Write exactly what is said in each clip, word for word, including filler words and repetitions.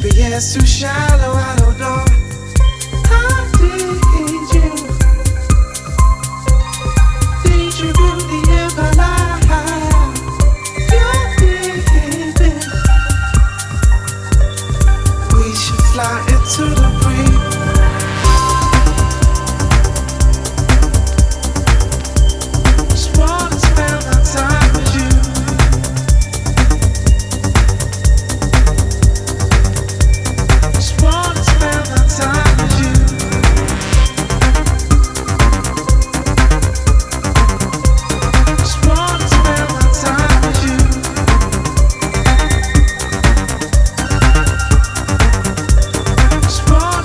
It's too shallow, I don't know. I need you. Need you beauty in my life. You're leaving. We should fly into the breeze. Just wanna spend my time with you. Wanna spend my time with you. Just wanna spend my time with you. Just wanna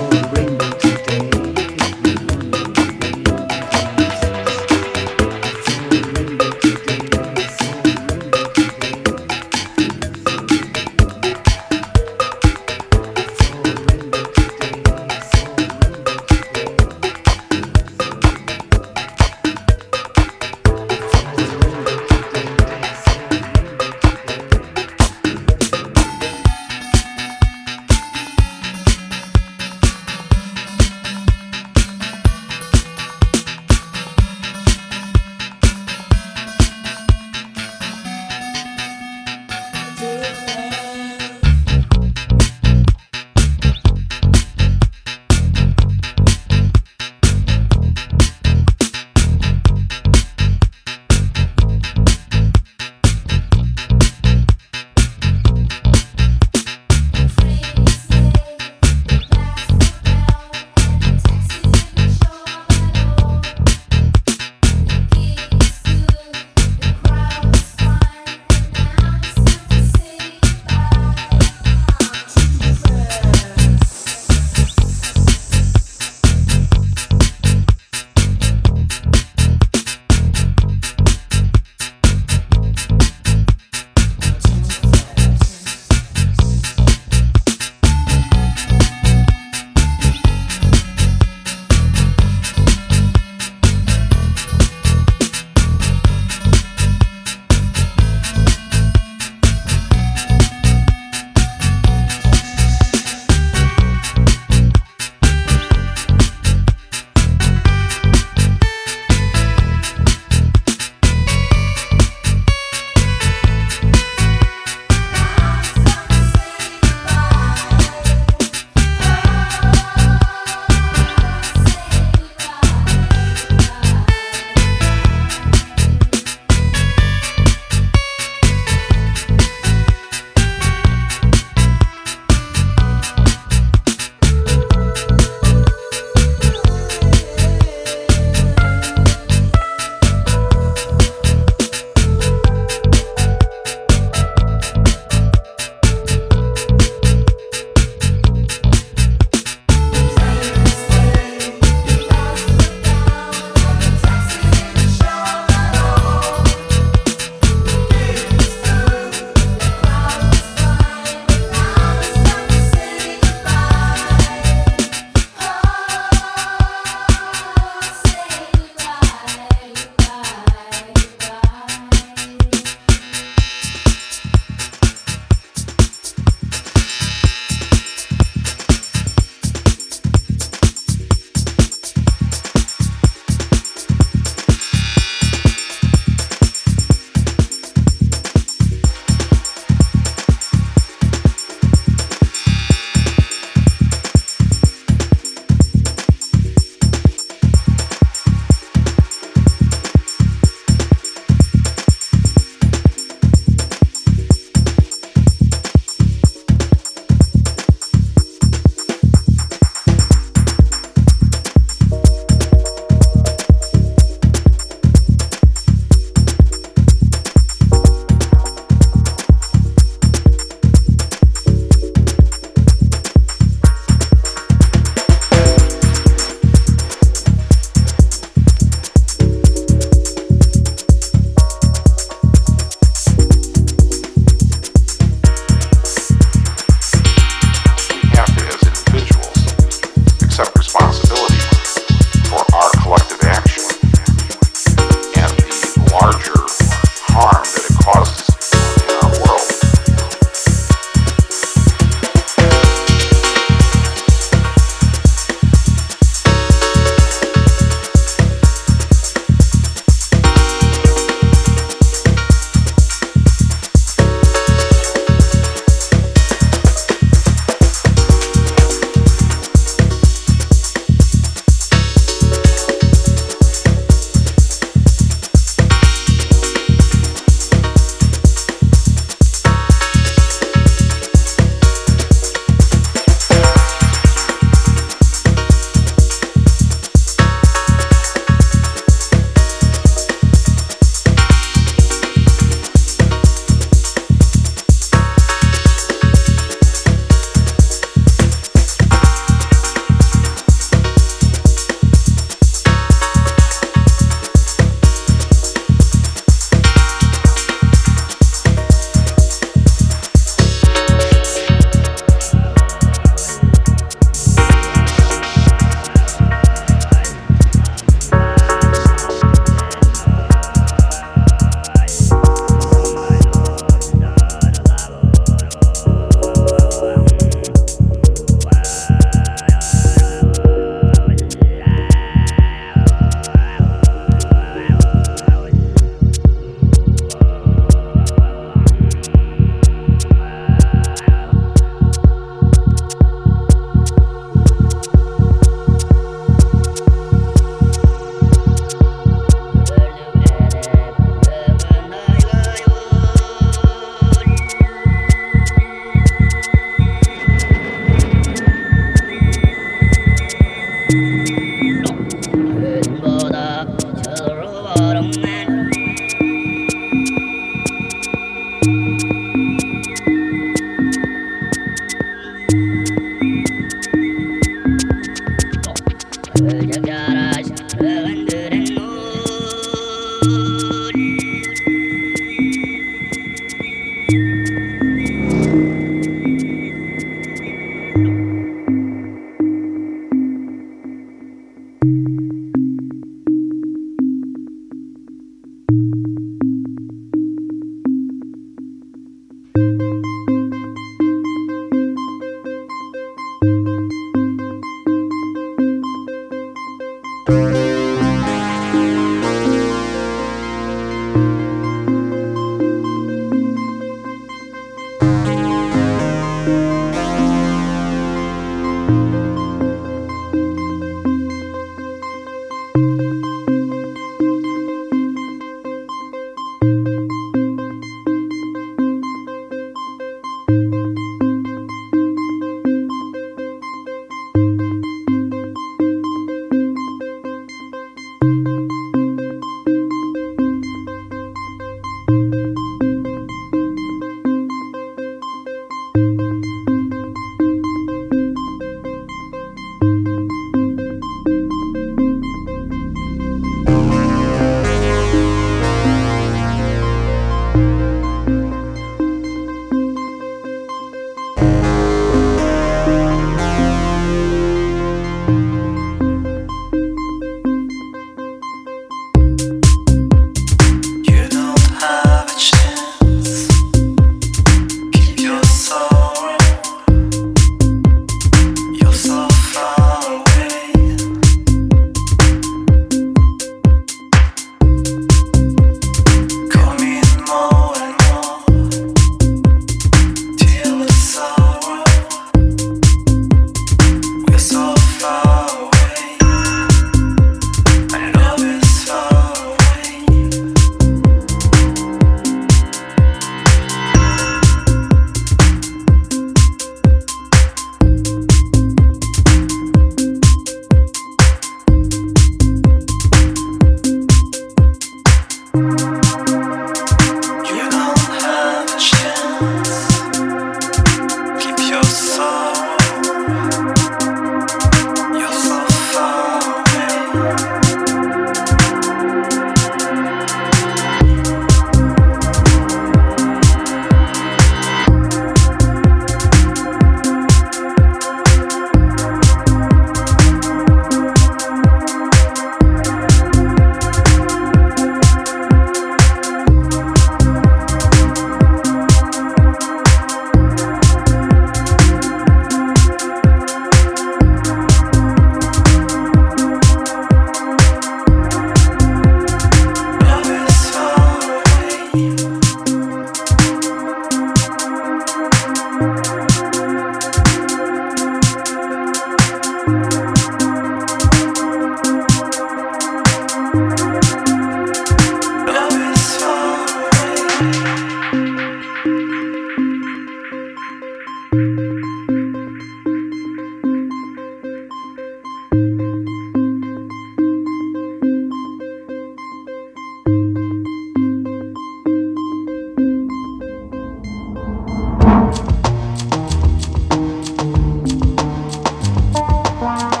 Wow.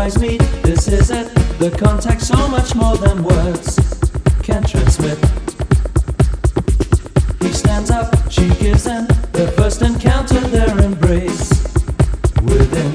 eyes meet, this is it. The contact so much more than words can transmit. He stands up, she gives in. The first encounter, their embrace within.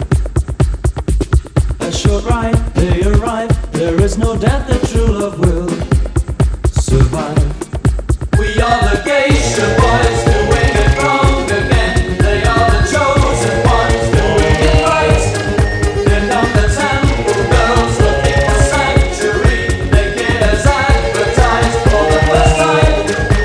A short ride, they arrive. There is no doubt that true love will survive. We are the geisha boys doing it wrong again. They are the chosen ones doing it right. They're not the temple girls looking for sanctuary. They get us advertised for the first time.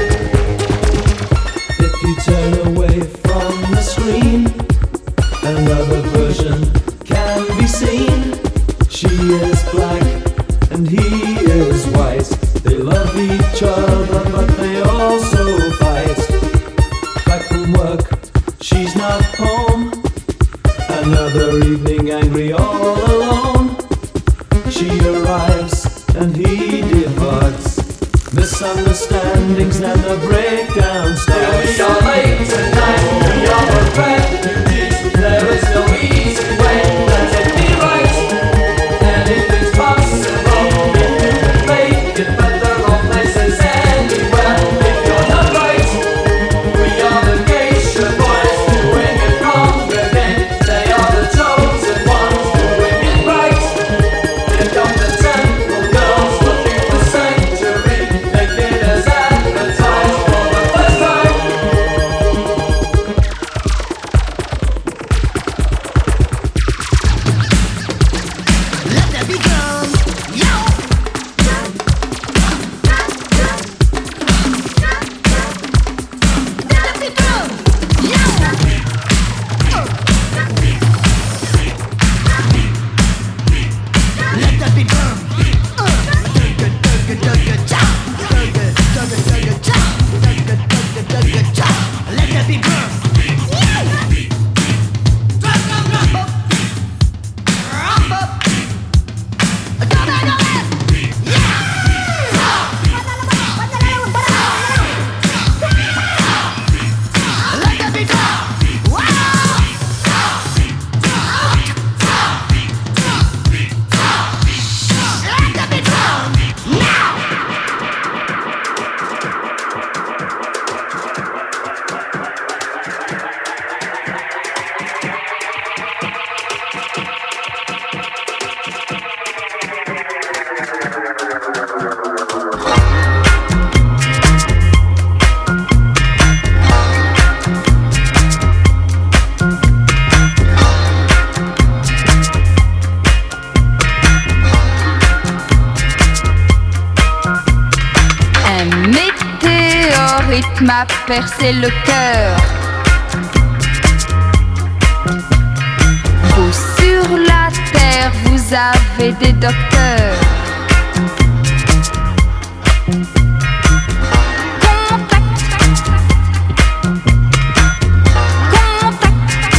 If you turn away from the screen, another version can be seen. She is black and he is white. They love each other but they also fight. Back from work, she's not home. Another evening angry all alone. She arrives and he departs. Misunderstandings and a breakdown starts. We are late tonight, we are refugees. There is no easy way, let it be right. And if it's possible, if you can make it better or places anywhere, if you're not right, we are the geisha boys doing it wrong again. They are the chosen ones doing it right. Here come the temple girls looking for sanctuary. They get us advertised for the first time. Let there be drum, yo. Let there be drum, yo. Let there be drum. Dugga dugga dugga cha. Dugga dugga dugga cha. Dugga dugga dugga cha. Let there be drum. Drum drum drum. Rump up. Drum it, drum it. Let there be drum. Wow. Let there be drum. Now. Un météorite m'a percé le cœur. Vous sur la terre, vous avez des docteurs. Contact. Contact.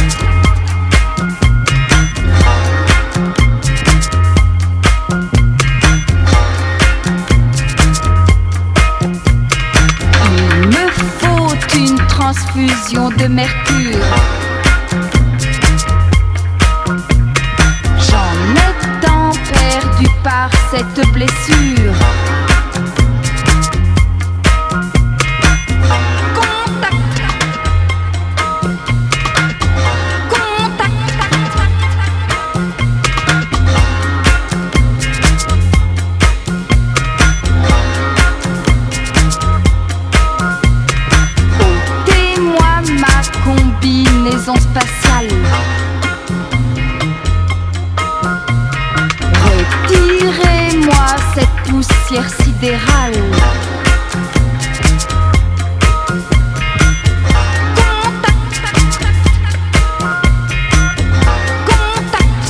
Il me faut une transfusion de mercure. J'en ai tant perdu par cette blessure. Contact. Contact. Ôtez-moi ma combinaison spatiale. Retirez-moi cette poussière sidérale. Contact. Contact.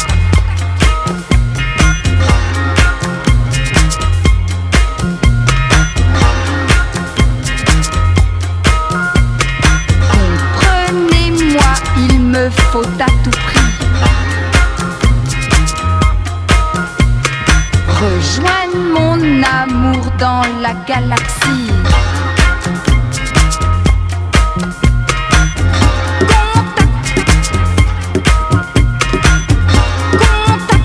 Comprenez-moi, il me faut à tout prix rejoindre mon amour dans la galaxie. Contact. Contact.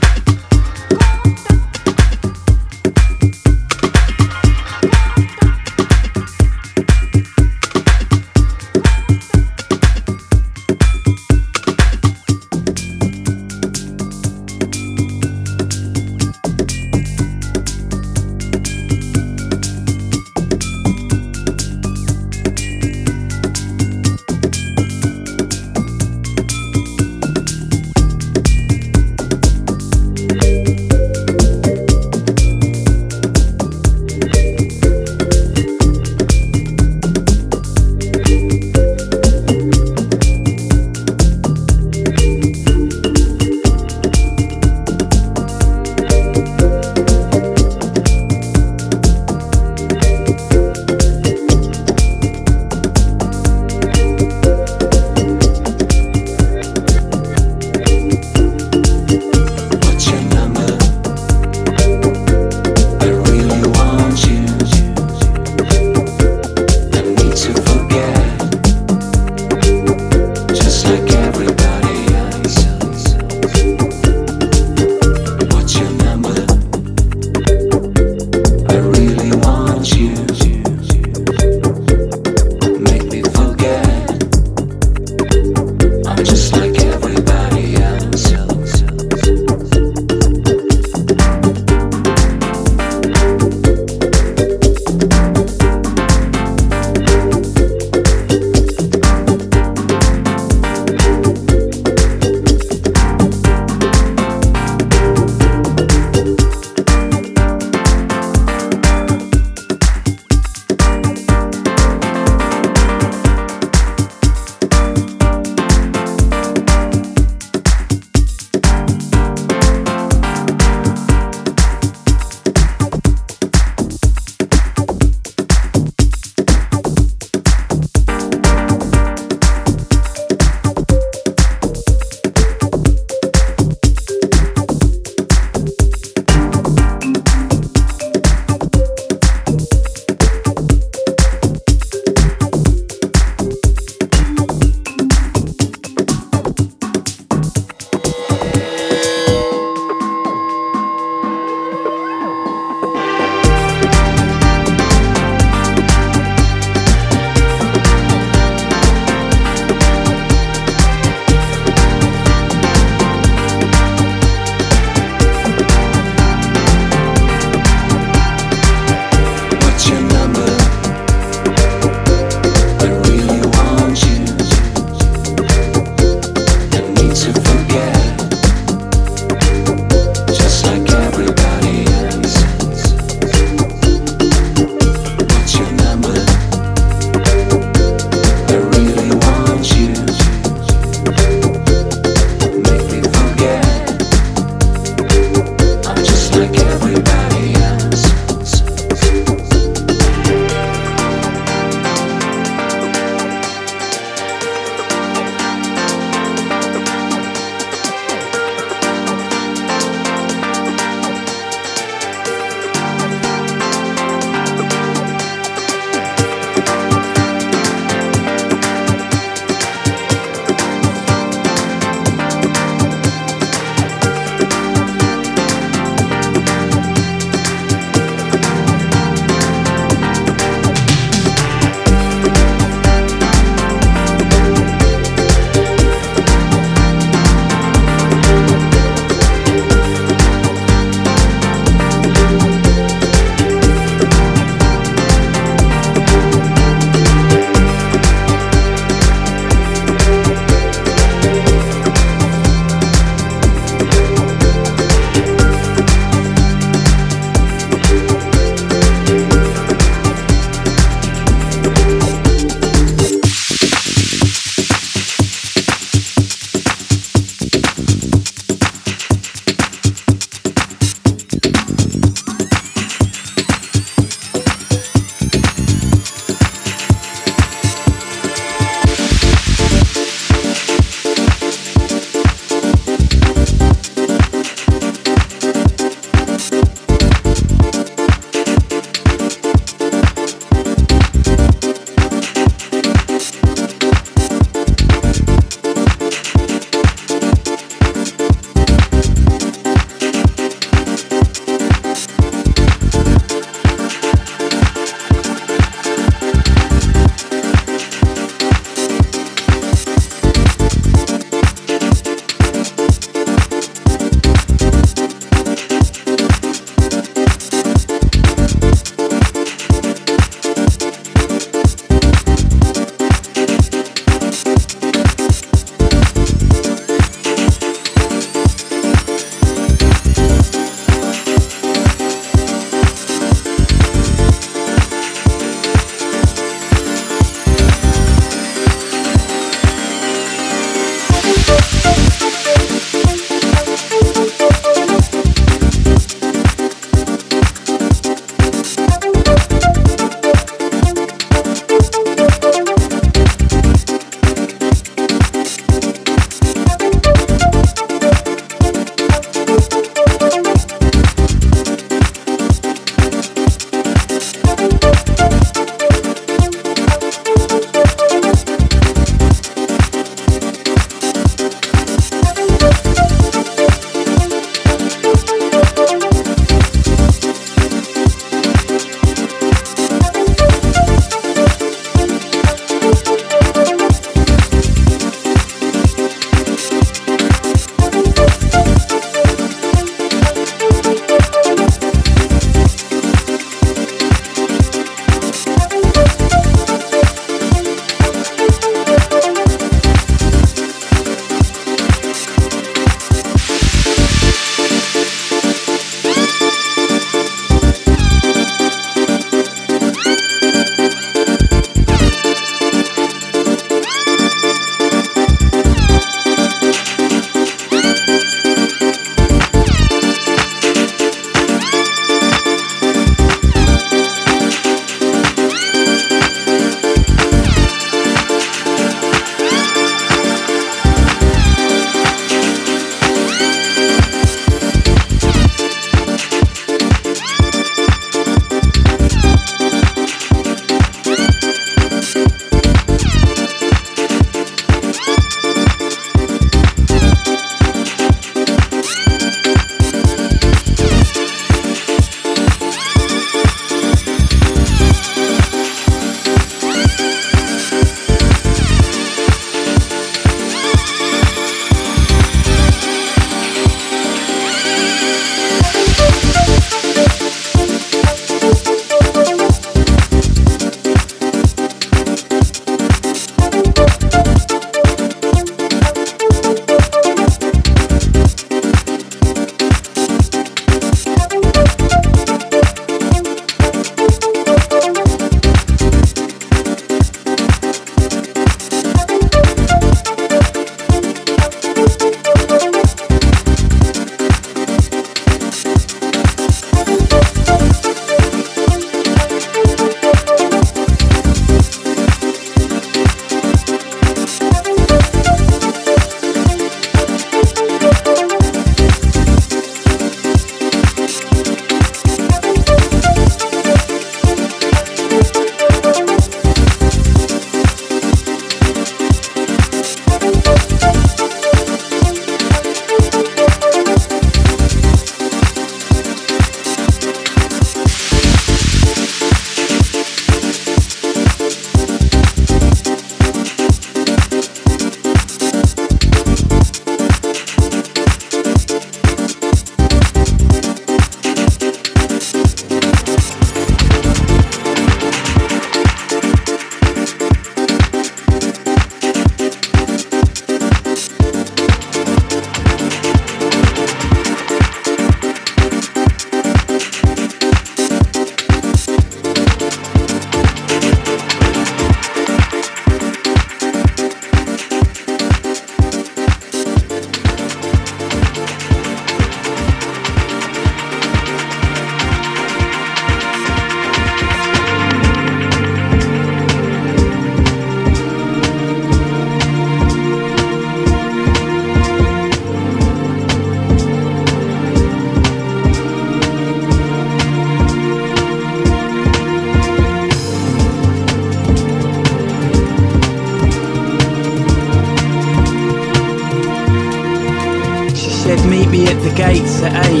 gates at eight.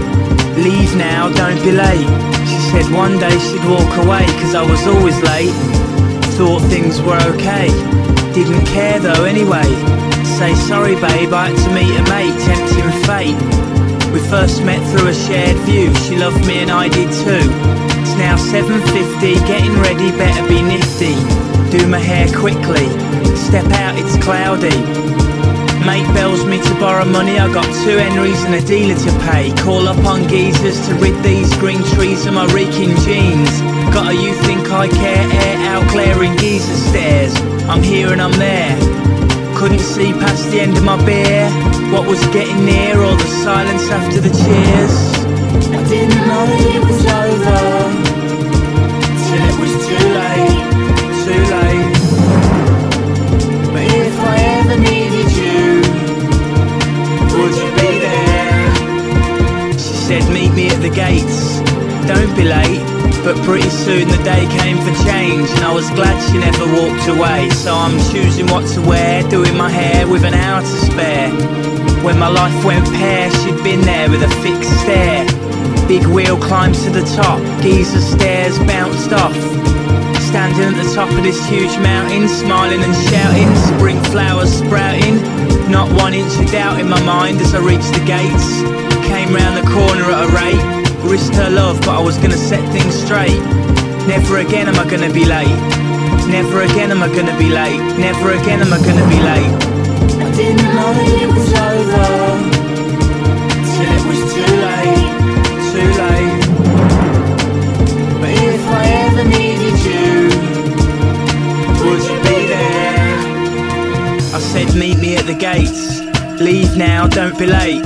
Leave now, don't be late. She said one day she'd walk away, cause I was always late. Thought things were okay, didn't care though anyway. Say sorry babe, I had to meet a mate, tempting fate. We first met through a shared view, she loved me and I did too. now seven fifty, getting ready, better be nifty. Do my hair quickly, step out, it's cloudy. Mate bells me to borrow money, I got two Henrys and a dealer to pay. Call up on geezers to rid these green trees of my reeking jeans. Got a you think I care air out clearing geezer stairs. I'm here and I'm there, couldn't see past the end of my beer. What was getting near, all the silence after the cheers. I didn't know it was over till it was too late, too late. But if I ever needed you, would you be there? She said meet me at the gates, don't be late. But pretty soon the day came for change, and I was glad she never walked away. So I'm choosing what to wear, doing my hair with an hour to spare. When my life went pear, she'd been there with a fixed stare. Big wheel climbed to the top, geezer stairs bounced off. Standing at the top of this huge mountain, smiling and shouting, spring flowers sprouting. Not one inch of doubt in my mind as I reached the gates. Came round the corner at a rate, risked her love, but I was gonna set things straight. Never again am I gonna be late. Never again am I gonna be late. Never again am I gonna be late. I didn't know it was over till it was too late, too late. But if I ever needed you, would you be there? I said meet me at the gates, leave now, don't be late.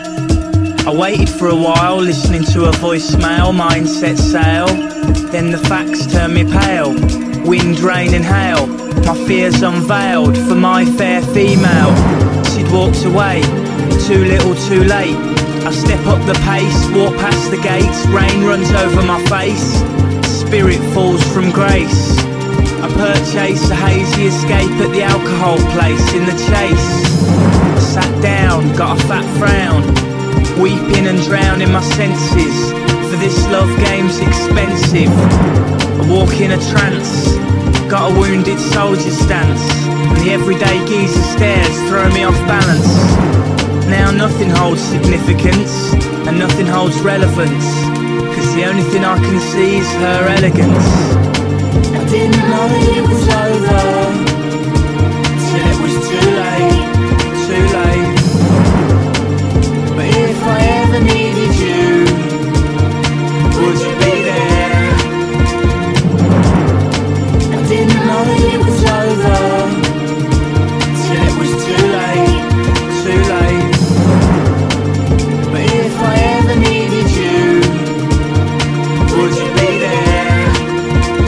I waited for a while, listening to a voicemail, mind set sail. Then the facts turned me pale, wind, rain and hail. My fears unveiled for my fair female. She'd walked away, too little too late. I step up the pace, walk past the gates, rain runs over my face. Spirit falls from grace. I purchase a hazy escape at the alcohol place in the chase. I sat down, got a fat frown, weeping and drowning my senses, for this love game's expensive. I walk in a trance, got a wounded soldier stance, and the everyday geezer stares throw me off balance. Now nothing holds significance, and nothing holds relevance, cause the only thing I can see is her elegance. I didn't know it was over till it was too late, too late. But if I ever needed you, would you be there? I didn't know it was over till it was too late, too late. But if I ever needed you, would you be there?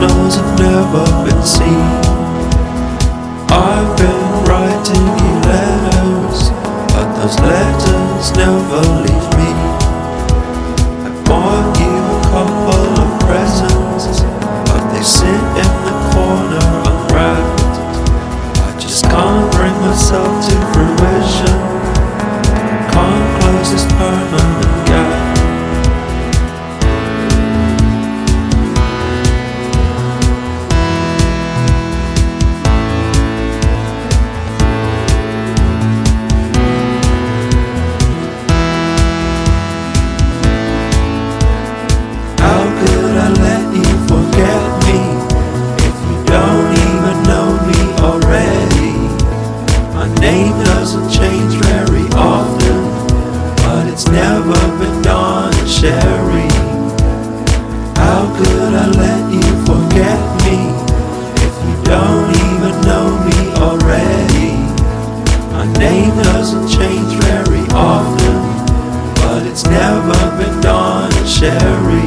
signals have never been seen. I've been writing you letters, but those letters never leave me. I bought you a couple of presents, but they sit in the corner unwrapped. I just can't bring myself to fruition. Can't close this permanent gap. Sherry, how could I let you forget me if you don't even know me already? My name doesn't change very often, but it's never been Dawn and Sherry.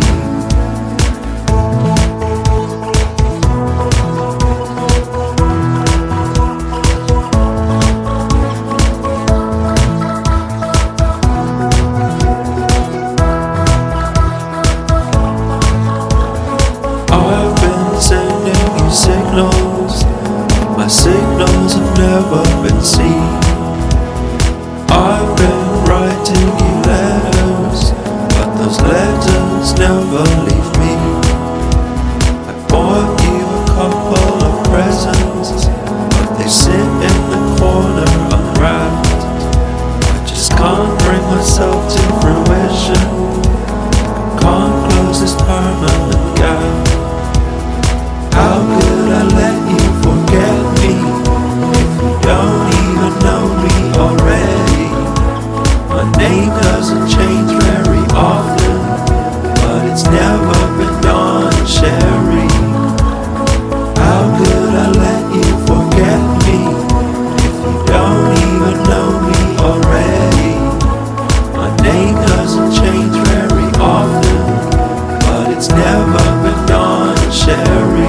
My signals have never been seen. I've been writing you letters, but those letters never leave me. I bought you a couple of presents, but they sit in the corner unwrapped. I just can't bring myself to fruition. Can't close this permanent gap. How could I let you forget me if you don't even know me already? My name doesn't change very often, but it's never been Dawn and Sherry. How could I let you forget me if you don't even know me already? My name doesn't change very often, but it's never been Dawn and Sherry.